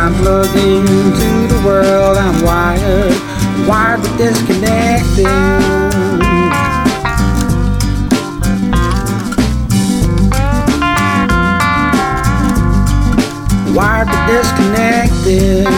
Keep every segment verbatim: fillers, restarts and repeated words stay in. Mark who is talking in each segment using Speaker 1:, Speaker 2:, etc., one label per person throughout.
Speaker 1: I'm plugged into the world, I'm wired, wired but disconnected. Wired but disconnected.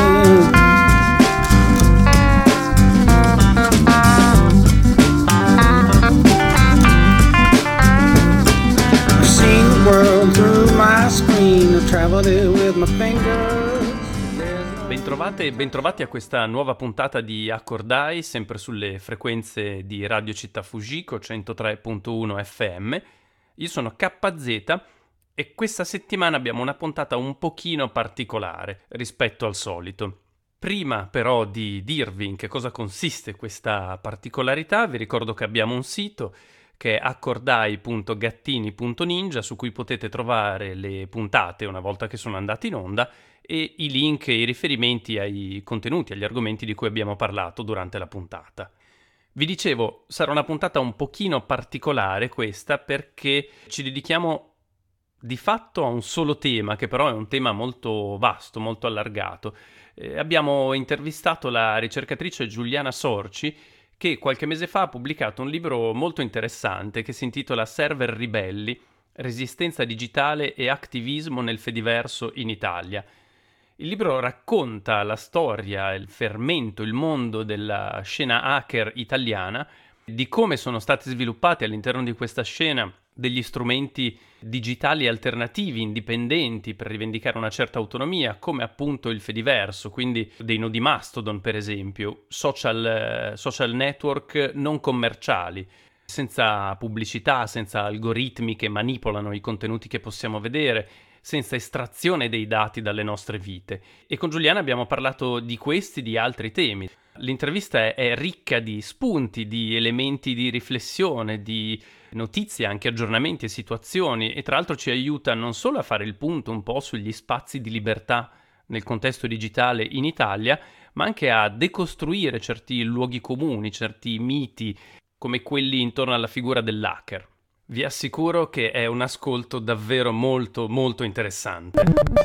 Speaker 1: I've seen the world through my screen, I've traveled it with my fingers.
Speaker 2: Bentrovate e bentrovati a questa nuova puntata di Accordai, sempre sulle frequenze di Radio Città Fujiko centotré virgola uno F M. Io sono K Z e questa settimana abbiamo una puntata un pochino particolare rispetto al solito. Prima però di dirvi in che cosa consiste questa particolarità, vi ricordo che abbiamo un sito che è accordai punto gattini punto ninja, su cui potete trovare le puntate una volta che sono andate in onda e i link e i riferimenti ai contenuti, agli argomenti di cui abbiamo parlato durante la puntata. Vi dicevo, sarà una puntata un pochino particolare questa perché ci dedichiamo di fatto a un solo tema, che però è un tema molto vasto, molto allargato. Eh, abbiamo intervistato la ricercatrice Giuliana Sorci, che qualche mese fa ha pubblicato un libro molto interessante che si intitola Server ribelli, resistenza digitale e attivismo nel Fediverso in Italia. Il libro racconta la storia, il fermento, il mondo della scena hacker italiana, di come sono stati sviluppati all'interno di questa scena degli strumenti digitali alternativi, indipendenti, per rivendicare una certa autonomia, come appunto il Fediverso, quindi dei nodi Mastodon per esempio, social, social network non commerciali, senza pubblicità, senza algoritmi che manipolano i contenuti che possiamo vedere, senza estrazione dei dati dalle nostre vite. E con Giuliana abbiamo parlato di questi e di altri temi. L'intervista è, è ricca di spunti, di elementi di riflessione, di notizie, anche aggiornamenti e situazioni, e tra l'altro ci aiuta non solo a fare il punto un po' sugli spazi di libertà nel contesto digitale in Italia, ma anche a decostruire certi luoghi comuni, certi miti, come quelli intorno alla figura dell'hacker. Vi assicuro che è un ascolto davvero molto, molto interessante.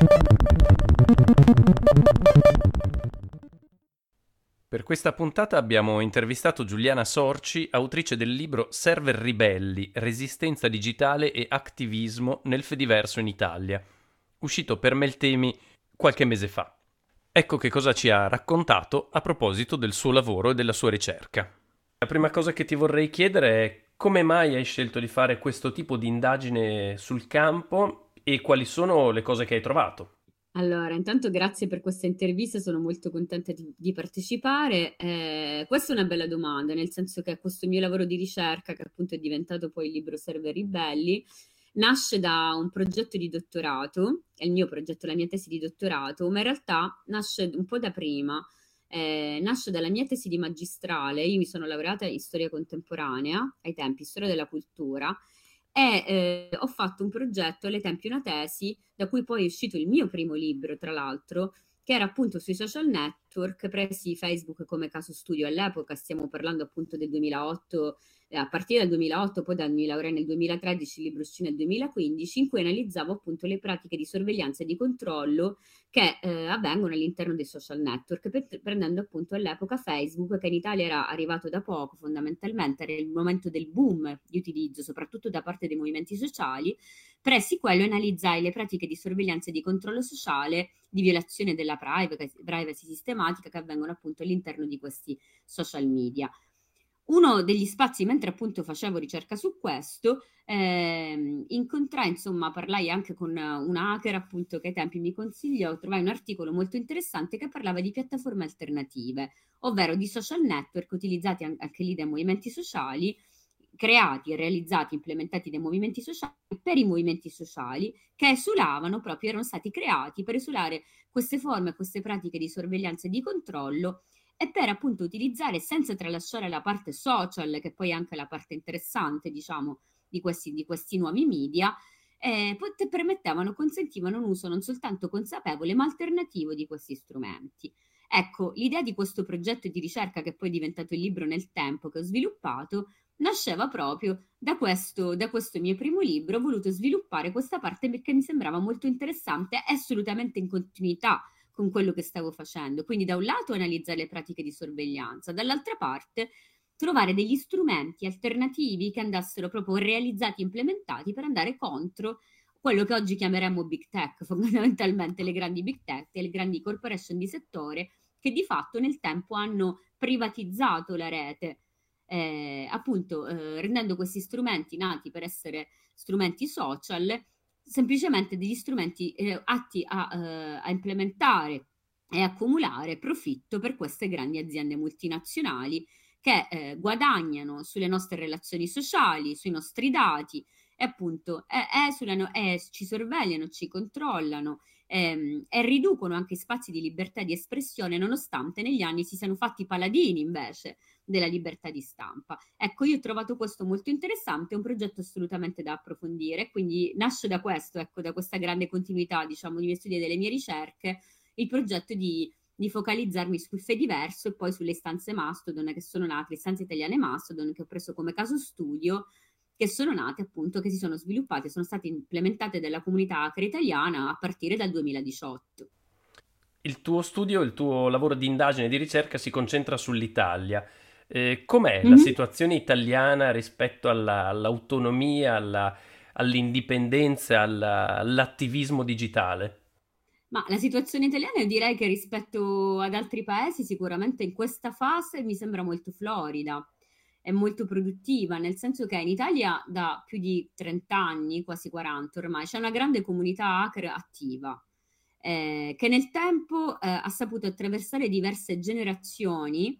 Speaker 2: Per questa puntata abbiamo intervistato Giuliana Sorci, autrice del libro Server ribelli, resistenza digitale e attivismo nel Fediverso in Italia, uscito per Meltemi qualche mese fa. Ecco che cosa ci ha raccontato a proposito del suo lavoro e della sua ricerca. La prima cosa che ti vorrei chiedere è come mai hai scelto di fare questo tipo di indagine sul campo e quali sono le cose che hai trovato?
Speaker 3: Allora, intanto grazie per questa intervista, sono molto contenta di, di partecipare. Eh, questa è una bella domanda, nel senso che questo mio lavoro di ricerca, che appunto è diventato poi il libro Server ribelli, nasce da un progetto di dottorato, è il mio progetto, la mia tesi di dottorato, ma in realtà nasce un po' da prima. Eh, nasce dalla mia tesi di magistrale. Io mi sono laureata in storia contemporanea, ai tempi storia della cultura, e eh, ho fatto un progetto, alle tempi una tesi, da cui poi è uscito il mio primo libro, tra l'altro, che era appunto sui social network, presi Facebook come caso studio all'epoca, stiamo parlando appunto del duemilaotto, eh, a partire dal duemilaotto, poi da mi laureai nel duemilatredici, il libro uscì nel duemilaquindici, in cui analizzavo appunto le pratiche di sorveglianza e di controllo che eh, avvengono all'interno dei social network, per, prendendo appunto all'epoca Facebook, che in Italia era arrivato da poco, fondamentalmente era il momento del boom di utilizzo, soprattutto da parte dei movimenti sociali. Presi quello e analizzai le pratiche di sorveglianza e di controllo sociale, di violazione della privacy, privacy sistematica che avvengono appunto all'interno di questi social media. Uno degli spazi, mentre appunto facevo ricerca su questo, eh, incontrai, insomma, parlai anche con un hacker appunto che ai tempi mi consigliò, trovai un articolo molto interessante che parlava di piattaforme alternative, ovvero di social network utilizzati anche lì dai movimenti sociali, creati, realizzati, implementati dai movimenti sociali per i movimenti sociali, che esulavano proprio, erano stati creati per esulare queste forme, queste pratiche di sorveglianza e di controllo, e per appunto utilizzare, senza tralasciare la parte social, che poi è anche la parte interessante, diciamo, di questi, di questi nuovi media, eh, pot- permettevano, consentivano un uso non soltanto consapevole, ma alternativo di questi strumenti. Ecco, l'idea di questo progetto di ricerca, che poi è diventato il libro nel tempo che ho sviluppato, nasceva proprio da questo, da questo mio primo libro. Ho voluto sviluppare questa parte perché mi sembrava molto interessante e assolutamente in continuità con quello che stavo facendo. Quindi da un lato analizzare le pratiche di sorveglianza, dall'altra parte trovare degli strumenti alternativi che andassero proprio realizzati e implementati per andare contro quello che oggi chiameremmo big tech, fondamentalmente le grandi big tech e le grandi corporation di settore che di fatto nel tempo hanno privatizzato la rete, eh, appunto eh, rendendo questi strumenti nati per essere strumenti social semplicemente degli strumenti eh, atti a, eh, a implementare e accumulare profitto per queste grandi aziende multinazionali che eh, guadagnano sulle nostre relazioni sociali, sui nostri dati e appunto eh, esulano, eh, ci sorvegliano, ci controllano ehm, e riducono anche spazi di libertà di espressione, nonostante negli anni si siano fatti paladini invece della libertà di stampa. Ecco, io ho trovato questo molto interessante, è un progetto assolutamente da approfondire, quindi nasce da questo, ecco, da questa grande continuità, diciamo, dei miei studi e delle mie ricerche, il progetto di di focalizzarmi sul Fediverso e poi sulle istanze Mastodon che sono nate, le istanze italiane Mastodon che ho preso come caso studio, che sono nate appunto, che si sono sviluppate, sono state implementate dalla comunità hacker italiana a partire dal duemiladiciotto.
Speaker 2: Il tuo studio, il tuo lavoro di indagine e di ricerca si concentra sull'Italia. Eh, com'è mm-hmm. la situazione italiana rispetto alla, all'autonomia, alla, all'indipendenza, alla, all'attivismo digitale?
Speaker 3: Ma la situazione italiana io direi che rispetto ad altri paesi sicuramente in questa fase mi sembra molto florida, è molto produttiva, nel senso che in Italia da più di trenta anni, quasi quaranta ormai, c'è una grande comunità hacker attiva, eh, che nel tempo eh, ha saputo attraversare diverse generazioni,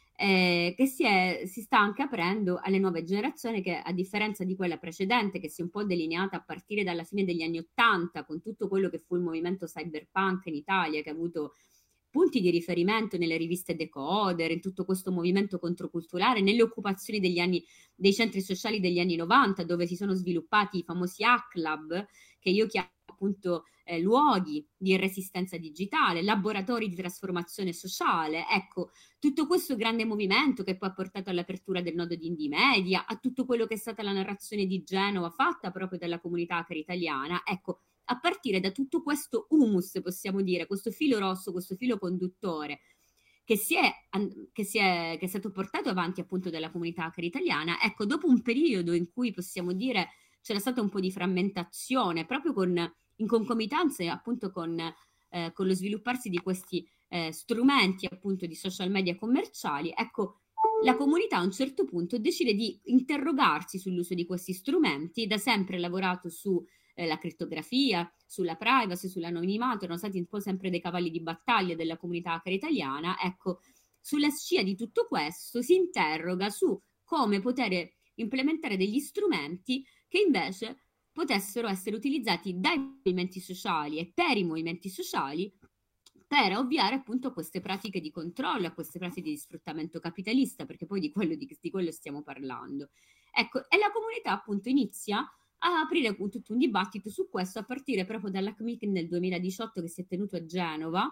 Speaker 3: eh, che si, è, si sta anche aprendo alle nuove generazioni che, a differenza di quella precedente, che si è un po' delineata a partire dalla fine degli anni Ottanta, con tutto quello che fu il movimento cyberpunk in Italia, che ha avuto punti di riferimento nelle riviste Decoder, in tutto questo movimento controculturale, nelle occupazioni degli anni, dei centri sociali degli anni novanta, dove si sono sviluppati i famosi hack club, che io chiamo appunto eh, luoghi di resistenza digitale, laboratori di trasformazione sociale. Ecco, tutto questo grande movimento che poi ha portato all'apertura del nodo di Indie Media, a tutto quello che è stata la narrazione di Genova fatta proprio dalla comunità hacker italiana. Ecco, a partire da tutto questo humus, possiamo dire, questo filo rosso, questo filo conduttore che si è, che si è, che è stato portato avanti appunto dalla comunità hacker italiana, ecco, dopo un periodo in cui possiamo dire c'era stata un po' di frammentazione, proprio con, in concomitanza appunto con, eh, con lo svilupparsi di questi eh, strumenti appunto di social media commerciali, ecco, la comunità a un certo punto decide di interrogarsi sull'uso di questi strumenti, da sempre lavorato su eh, la crittografia, sulla privacy, sull'anonimato, erano stati un po' sempre dei cavalli di battaglia della comunità hacker italiana. Ecco, sulla scia di tutto questo si interroga su come poter implementare degli strumenti che invece potessero essere utilizzati dai movimenti sociali e per i movimenti sociali per ovviare appunto a queste pratiche di controllo, a queste pratiche di sfruttamento capitalista, perché poi di quello, di, di quello stiamo parlando. Ecco, e la comunità appunto inizia a aprire tutto un dibattito su questo a partire proprio dall'Hack Week nel duemiladiciotto che si è tenuto a Genova,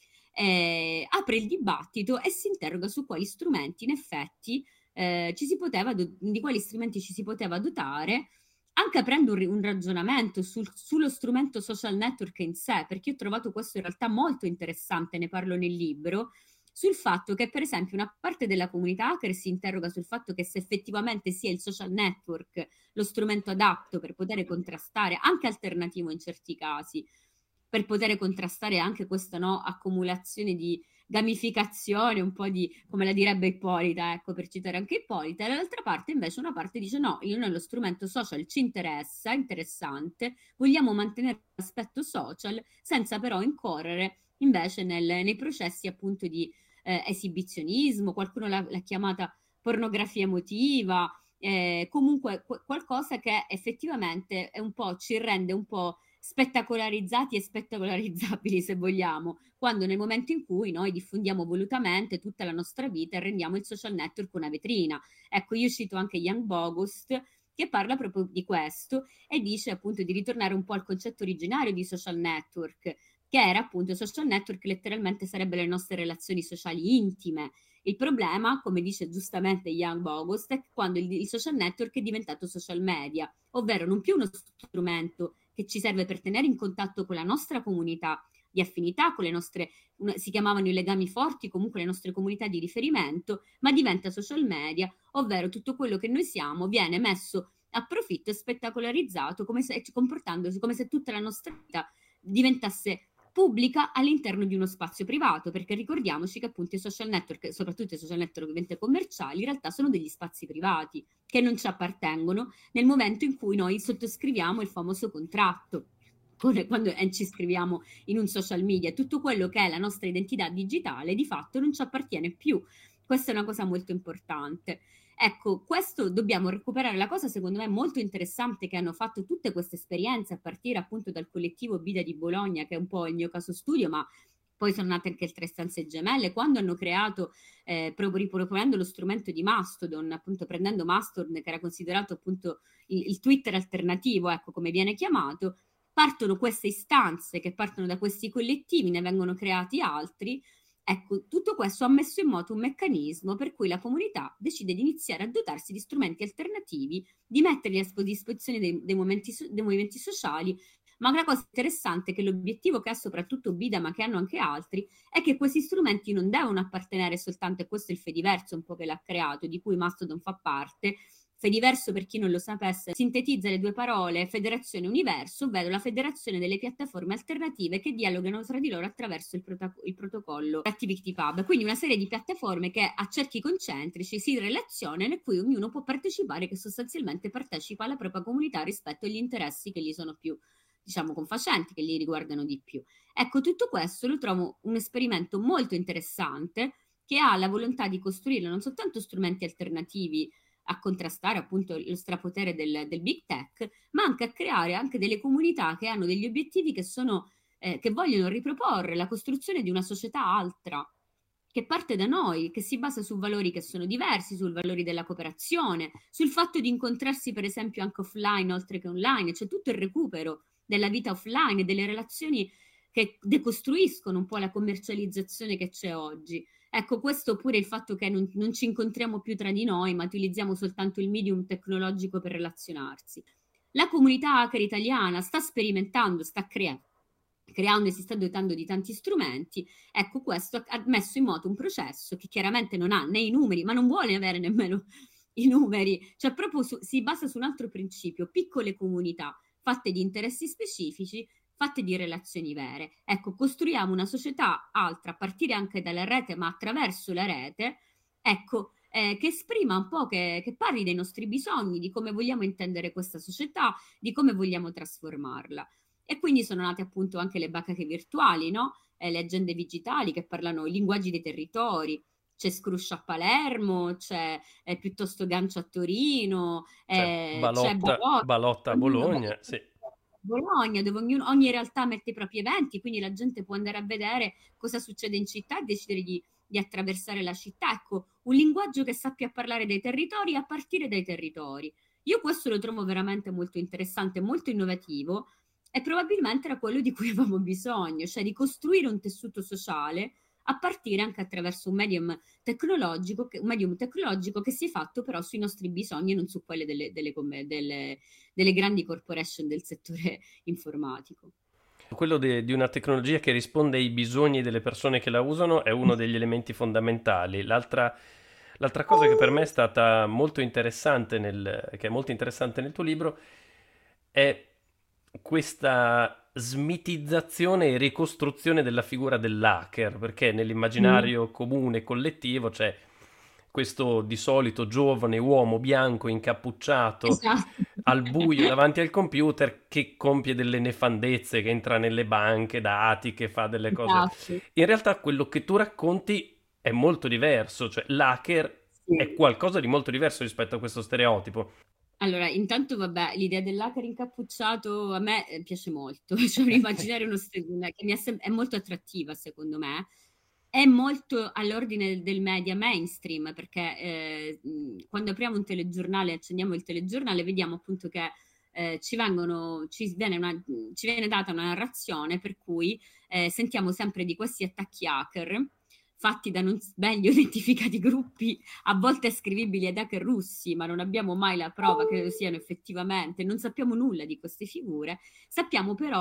Speaker 3: eh, apre il dibattito e si interroga su quali strumenti in effetti eh, ci si poteva, do- di quali strumenti ci si poteva dotare, anche aprendo un, un ragionamento sul, sullo strumento social network in sé, perché io ho trovato questo in realtà molto interessante, ne parlo nel libro, sul fatto che per esempio una parte della comunità hacker si interroga sul fatto che se effettivamente sia il social network lo strumento adatto per poter contrastare, anche alternativo in certi casi, per poter contrastare anche questa no, accumulazione di gamificazione, un po' di, come la direbbe Ippolita, ecco, per citare anche Ippolita, e dall'altra parte invece una parte dice no, io nello strumento social ci interessa, è interessante, vogliamo mantenere l'aspetto social senza però incorrere invece nel, nei processi appunto di eh, esibizionismo, qualcuno l'ha, l'ha chiamata pornografia emotiva, eh, comunque qu- qualcosa che effettivamente è un po', ci rende un po' spettacolarizzati e spettacolarizzabili se vogliamo, quando nel momento in cui noi diffondiamo volutamente tutta la nostra vita e rendiamo il social network una vetrina. Ecco, io cito anche Jan Bogost che parla proprio di questo e dice appunto di ritornare un po' al concetto originario di social network, che era appunto social network letteralmente sarebbe le nostre relazioni sociali intime. Il problema, come dice giustamente Jan Bogost, è quando il, il social network è diventato social media, ovvero non più uno strumento che ci serve per tenere in contatto con la nostra comunità di affinità, con le nostre, una, si chiamavano i legami forti, comunque le nostre comunità di riferimento, ma diventa social media, ovvero tutto quello che noi siamo viene messo a profitto e spettacolarizzato, come se, comportandosi come se tutta la nostra vita diventasse pubblica all'interno di uno spazio privato, perché ricordiamoci che appunto i social network, soprattutto i social network ovviamente commerciali, in realtà sono degli spazi privati che non ci appartengono nel momento in cui noi sottoscriviamo il famoso contratto, quando ci iscriviamo in un social media. Tutto quello che è la nostra identità digitale di fatto non ci appartiene più. Questa è una cosa molto importante. Ecco, questo dobbiamo recuperare. La cosa secondo me molto interessante che hanno fatto tutte queste esperienze, a partire appunto dal collettivo Bida di Bologna, che è un po' il mio caso studio, ma poi sono nate anche il Tre Stanze Gemelle, quando hanno creato, eh, proprio riproponendo lo strumento di Mastodon, appunto prendendo Mastodon, che era considerato appunto il, il Twitter alternativo, ecco come viene chiamato, partono queste istanze che partono da questi collettivi, ne vengono creati altri. Ecco, tutto questo ha messo in moto un meccanismo per cui la comunità decide di iniziare a dotarsi di strumenti alternativi, di metterli a disposizione dei, dei, momenti, dei movimenti sociali. Ma una cosa interessante è che l'obiettivo che ha soprattutto Bida, ma che hanno anche altri, è che questi strumenti non devono appartenere soltanto, e questo è il Fediverso un po' che l'ha creato, di cui Mastodon fa parte. Fediverso, per chi non lo sapesse, sintetizza le due parole federazione e universo, ovvero la federazione delle piattaforme alternative che dialogano tra di loro attraverso il, proto- il protocollo ActivityPub. Quindi una serie di piattaforme che a cerchi concentrici si relazionano e cui ognuno può partecipare, che sostanzialmente partecipa alla propria comunità rispetto agli interessi che gli sono più, diciamo, confacenti, che li riguardano di più. Ecco, tutto questo lo trovo un esperimento molto interessante che ha la volontà di costruire non soltanto strumenti alternativi a contrastare appunto lo strapotere del, del big tech, ma anche a creare anche delle comunità che hanno degli obiettivi che sono, eh, che vogliono riproporre la costruzione di una società altra, che parte da noi, che si basa su valori che sono diversi, sui valori della cooperazione, sul fatto di incontrarsi per esempio anche offline oltre che online, cioè tutto il recupero della vita offline, delle relazioni che decostruiscono un po' la commercializzazione che c'è oggi. Ecco, questo oppure il fatto che non, non ci incontriamo più tra di noi, ma utilizziamo soltanto il medium tecnologico per relazionarsi. La comunità hacker italiana sta sperimentando, sta crea- creando e si sta dotando di tanti strumenti. Ecco, questo ha messo in moto un processo che chiaramente non ha né i numeri, ma non vuole avere nemmeno i numeri, cioè proprio su, si basa su un altro principio: piccole comunità fatte di interessi specifici, fatte di relazioni vere. Ecco, costruiamo una società altra a partire anche dalla rete, ma attraverso la rete, ecco, eh, che esprima un po', che, che parli dei nostri bisogni, di come vogliamo intendere questa società, di come vogliamo trasformarla. E quindi sono nate appunto anche le bacheche virtuali, no? Eh, le agende digitali che parlano i linguaggi dei territori. C'è Scruscia a Palermo, c'è eh, Piuttosto Gancio a Torino,
Speaker 2: C'è
Speaker 3: eh,
Speaker 2: Balotta,
Speaker 3: c'è Bologna,
Speaker 2: Balotta a Bologna, sì.
Speaker 3: Bologna, dove ognuno, ogni realtà mette i propri eventi, quindi la gente può andare a vedere cosa succede in città e decidere di, di attraversare la città. Ecco, un linguaggio che sappia parlare dei territori a partire dai territori. Io questo lo trovo veramente molto interessante, molto innovativo, e probabilmente era quello di cui avevamo bisogno, cioè di costruire un tessuto sociale a partire anche attraverso un medium tecnologico, che, un medium tecnologico che si è fatto però sui nostri bisogni e non su quelli delle, delle, delle, delle grandi corporation del settore informatico.
Speaker 2: Quello de, di una tecnologia che risponde ai bisogni delle persone che la usano è uno degli elementi fondamentali. L'altra, l'altra cosa che per me è stata molto interessante, nel, che è molto interessante nel tuo libro, è questa smitizzazione e ricostruzione della figura dell'hacker, perché nell'immaginario mm. comune collettivo c'è questo di solito giovane uomo bianco incappucciato, esatto, al buio davanti al computer, che compie delle nefandezze, che entra nelle banche dati, che fa delle cose. Esatto. In realtà quello che tu racconti è molto diverso, cioè l'hacker sì. è qualcosa di molto diverso rispetto a questo stereotipo.
Speaker 3: Allora, intanto vabbè, l'idea dell'hacker incappucciato a me piace molto, cioè immaginare uno che mi è, sem- è molto attrattiva secondo me, è molto all'ordine del media mainstream, perché eh, quando apriamo un telegiornale, accendiamo il telegiornale, vediamo appunto che eh, ci vengono, ci viene, una, ci viene data una narrazione per cui eh, sentiamo sempre di questi attacchi hacker fatti da non meglio identificati gruppi, a volte ascrivibili ad hacker russi, ma non abbiamo mai la prova che lo siano effettivamente, non sappiamo nulla di queste figure. Sappiamo però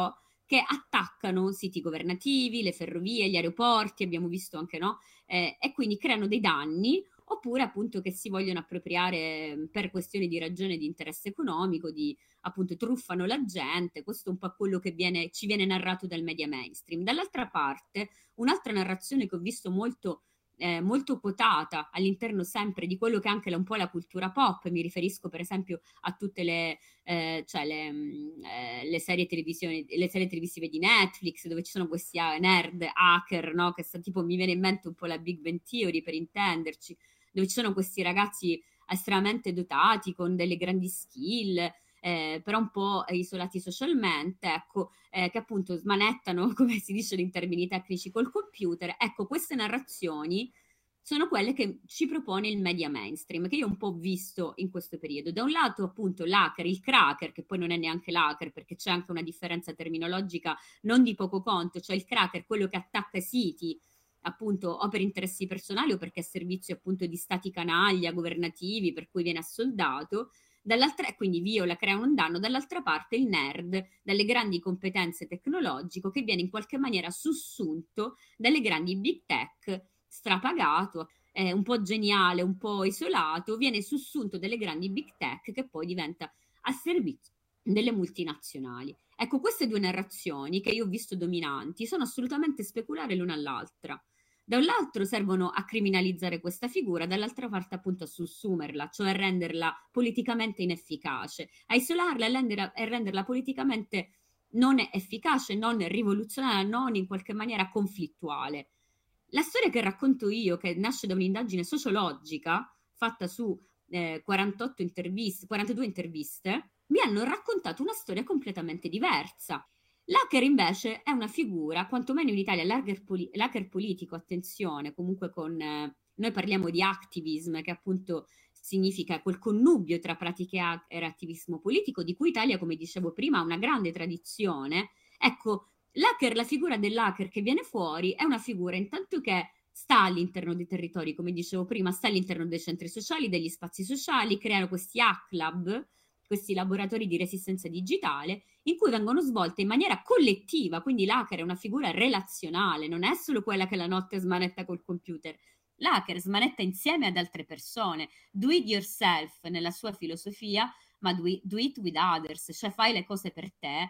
Speaker 3: che attaccano siti governativi, le ferrovie, gli aeroporti, abbiamo visto anche, no? Eh, e quindi creano dei danni, oppure appunto che si vogliono appropriare per questioni di ragione di interesse economico, di appunto truffano la gente. Questo è un po' quello che viene, ci viene narrato dal media mainstream. Dall'altra parte, un'altra narrazione che ho visto molto Eh, molto quotata all'interno sempre di quello che è anche un po' la cultura pop, mi riferisco per esempio a tutte le, eh, cioè le, mh, eh, le serie televisioni, le serie televisive di Netflix, dove ci sono questi uh, nerd hacker, no? Che sta, tipo, mi viene in mente un po' la Big Bang Theory, per intenderci, dove ci sono questi ragazzi estremamente dotati con delle grandi skill, eh, però un po' isolati socialmente, ecco, eh, che appunto smanettano, come si dice in termini tecnici, col computer. Ecco, queste narrazioni sono quelle che ci propone il media mainstream, che io un po' ho visto in questo periodo. Da un lato appunto l'hacker, il cracker, che poi non è neanche l'hacker, perché c'è anche una differenza terminologica non di poco conto, cioè il cracker, quello che attacca siti, appunto o per interessi personali o perché è a servizio appunto di stati canaglia governativi, per cui viene assoldato. Dall'altra, quindi viola, crea un danno. Dall'altra parte il nerd, dalle grandi competenze tecnologiche, che viene in qualche maniera sussunto dalle grandi big tech, strapagato, eh, un po' geniale, un po' isolato, viene sussunto dalle grandi big tech, che poi diventa a servizio delle multinazionali. Ecco, queste due narrazioni che io ho visto dominanti sono assolutamente speculari l'una all'altra. Da un lato servono a criminalizzare questa figura, dall'altra parte appunto a sussumerla, cioè a renderla politicamente inefficace, a isolarla e renderla, e renderla politicamente non efficace, non rivoluzionaria, non in qualche maniera conflittuale. La storia che racconto io, che nasce da un'indagine sociologica fatta su eh, quarantotto interviste, quarantadue interviste, mi hanno raccontato una storia completamente diversa. L'hacker invece è una figura, quantomeno in Italia, l'hacker, poli- l'hacker politico, attenzione, comunque con... Eh, noi parliamo di activism, che appunto significa quel connubio tra pratiche hacker e attivismo politico, di cui Italia, come dicevo prima, ha una grande tradizione. Ecco, l'hacker, la figura dell'hacker che viene fuori è una figura intanto che sta all'interno dei territori, come dicevo prima, sta all'interno dei centri sociali, degli spazi sociali, creano questi hack lab, questi laboratori di resistenza digitale, in cui vengono svolte in maniera collettiva, quindi l'hacker è una figura relazionale, non è solo quella che la notte smanetta col computer. L'hacker smanetta insieme ad altre persone, do it yourself nella sua filosofia, ma do it, do it with others, cioè fai le cose per te,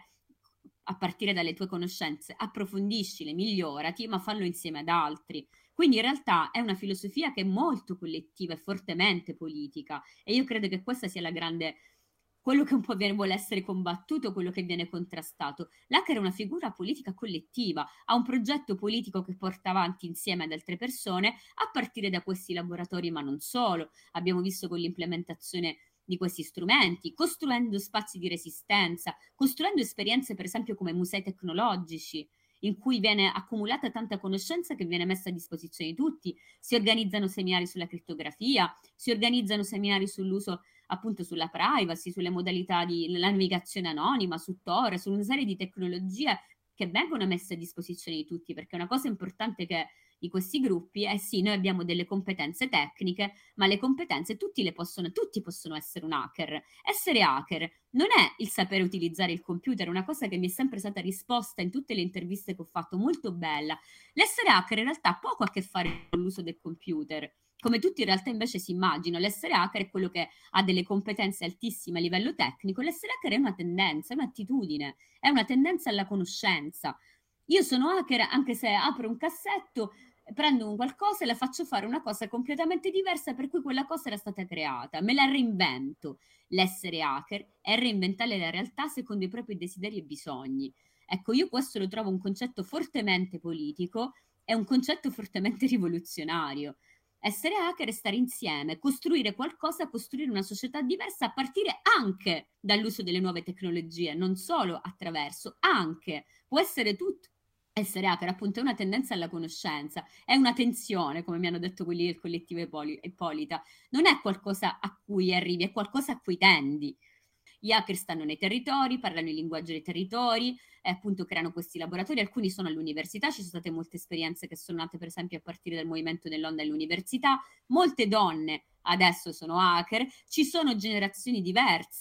Speaker 3: a partire dalle tue conoscenze, approfondiscile, migliorati, ma fallo insieme ad altri. Quindi in realtà è una filosofia che è molto collettiva e fortemente politica, e io credo che questa sia la grande... quello che un po' viene, vuole essere combattuto, quello che viene contrastato. L'hacker è una figura politica collettiva, ha un progetto politico che porta avanti insieme ad altre persone, a partire da questi laboratori, ma non solo. Abbiamo visto con l'implementazione di questi strumenti, costruendo spazi di resistenza, costruendo esperienze per esempio come musei tecnologici, in cui viene accumulata tanta conoscenza che viene messa a disposizione di tutti. Si organizzano seminari sulla crittografia, si organizzano seminari sull'uso appunto sulla privacy, sulle modalità di navigazione anonima, su Tor, su una serie di tecnologie che vengono messe a disposizione di tutti, perché una cosa importante che di questi gruppi è sì, noi abbiamo delle competenze tecniche, ma le competenze tutti le possono, tutti possono essere un hacker. Essere hacker non è il sapere utilizzare il computer, una cosa che mi è sempre stata risposta in tutte le interviste che ho fatto, molto bella. L'essere hacker in realtà ha poco a che fare con l'uso del computer. Come tutti in realtà invece si immaginano, l'essere hacker è quello che ha delle competenze altissime a livello tecnico. L'essere hacker è una tendenza, è un'attitudine, è una tendenza alla conoscenza. Io sono hacker anche se apro un cassetto, prendo un qualcosa e la faccio fare una cosa completamente diversa per cui quella cosa era stata creata, me la reinvento. L'essere hacker è reinventare la realtà secondo i propri desideri e bisogni. Ecco, io questo lo trovo un concetto fortemente politico, è un concetto fortemente rivoluzionario. Essere hacker è stare insieme, costruire qualcosa, costruire una società diversa a partire anche dall'uso delle nuove tecnologie, non solo attraverso, anche, può essere tutto. Essere hacker appunto è una tendenza alla conoscenza, è una tensione, come mi hanno detto quelli del collettivo Ippolita, non è qualcosa a cui arrivi, è qualcosa a cui tendi. Gli hacker stanno nei territori, parlano il linguaggio dei territori, e appunto creano questi laboratori, alcuni sono all'università, ci sono state molte esperienze che sono nate per esempio a partire dal movimento dell'onda all'università, molte donne adesso sono hacker, ci sono generazioni diverse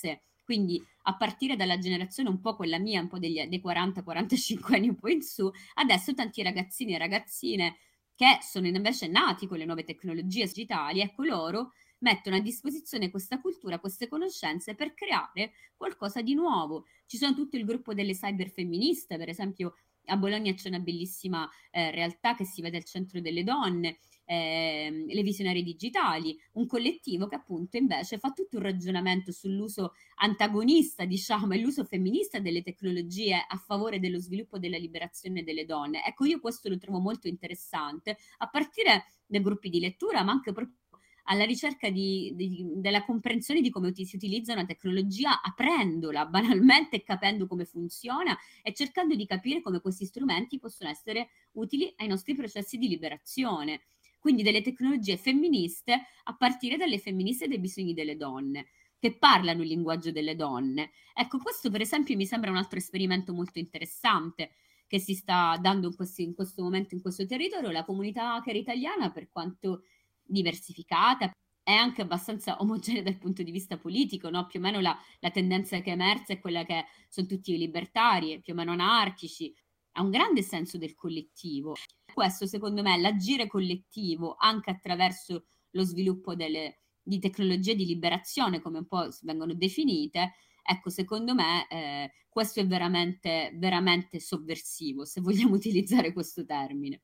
Speaker 3: Quindi a partire dalla generazione un po' quella mia, un po' degli, dei quaranta quarantacinque anni un po' in su, adesso tanti ragazzini e ragazzine che sono invece nati con le nuove tecnologie digitali, ecco, loro mettono a disposizione questa cultura, queste conoscenze per creare qualcosa di nuovo. Ci sono tutto il gruppo delle cyberfemministe, per esempio a Bologna c'è una bellissima eh, realtà che si vede al centro delle donne, eh, le visionarie digitali, un collettivo che appunto invece fa tutto un ragionamento sull'uso antagonista, diciamo, e l'uso femminista delle tecnologie a favore dello sviluppo e della liberazione delle donne. Ecco, io questo lo trovo molto interessante, a partire dai gruppi di lettura, ma anche proprio alla ricerca di, di, della comprensione di come si utilizza una tecnologia, aprendola banalmente e capendo come funziona e cercando di capire come questi strumenti possono essere utili ai nostri processi di liberazione. Quindi delle tecnologie femministe a partire dalle femministe dei bisogni delle donne, che parlano il linguaggio delle donne. Ecco, questo per esempio mi sembra un altro esperimento molto interessante che si sta dando in, questi, in questo momento in questo territorio. La comunità hacker italiana, per quanto diversificata, è anche abbastanza omogenea dal punto di vista politico, no? Più o meno la, la tendenza che è emersa è quella che sono tutti libertari, più o meno anarchici, ha un grande senso del collettivo. Questo secondo me, l'agire collettivo anche attraverso lo sviluppo delle, di tecnologie di liberazione, come un po' vengono definite, ecco, secondo me eh, questo è veramente, veramente sovversivo, se vogliamo utilizzare questo termine.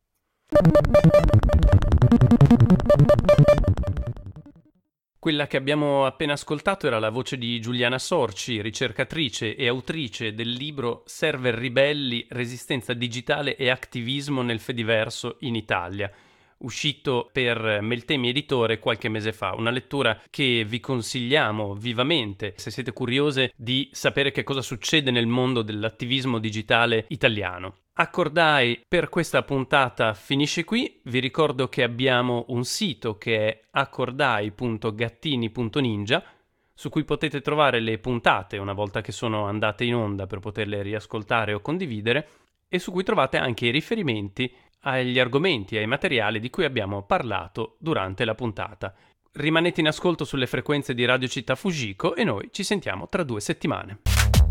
Speaker 2: Quella che abbiamo appena ascoltato era la voce di Giuliana Sorci, ricercatrice e autrice del libro Server ribelli, resistenza digitale e attivismo nel Fediverso in Italia, uscito per Meltemi Editore qualche mese fa. Una lettura che vi consigliamo vivamente se siete curiose di sapere che cosa succede nel mondo dell'attivismo digitale italiano. Accordai per questa puntata finisce qui. Vi ricordo che abbiamo un sito che è accordai punto gattini punto ninja, su cui potete trovare le puntate una volta che sono andate in onda per poterle riascoltare o condividere, e su cui trovate anche i riferimenti agli argomenti e ai materiali di cui abbiamo parlato durante la puntata. Rimanete in ascolto sulle frequenze di Radio Città Fujiko e noi ci sentiamo tra due settimane.